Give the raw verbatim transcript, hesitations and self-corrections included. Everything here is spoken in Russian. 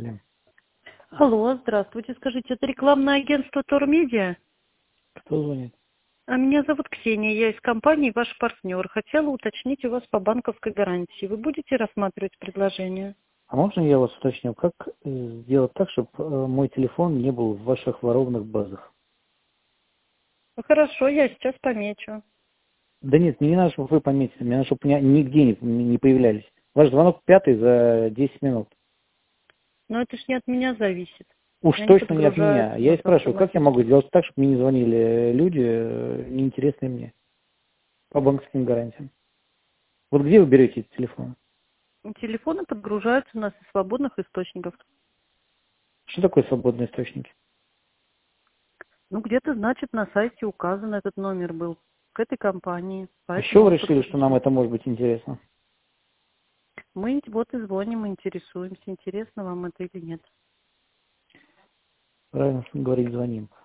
Алло. Алло, здравствуйте. Скажите, это рекламное агентство Тормедиа? Кто звонит? А меня зовут Ксения, я из компании «Ваш партнер». Хотела уточнить у вас по банковской гарантии. Вы будете рассматривать предложение? А можно я вас уточню, как э, сделать так, чтобы мой телефон не был в ваших ворованных базах? Ну, хорошо, я сейчас помечу. Да нет, мне не надо, чтобы вы пометили, мне надо, чтобы у меня нигде не, не появлялись. Ваш звонок пятый за десять минут. Но это ж не от меня зависит. Уж Они точно не от меня. подгружаются у Я нас и спрашиваю, как я могу автоматически. сделать так, чтобы мне не звонили люди, э, неинтересные мне, по банковским гарантиям? Вот где вы берете эти телефоны? Телефоны подгружаются у нас из свободных источников. Что такое свободные источники? Ну, где-то, значит, на сайте указан этот номер был к этой компании. А с чего Поэтому вы мы решили, что нам подгрузили. это может быть интересно? Мы вот и звоним, интересуемся, интересно вам это или нет. Правильно говорить, звоним.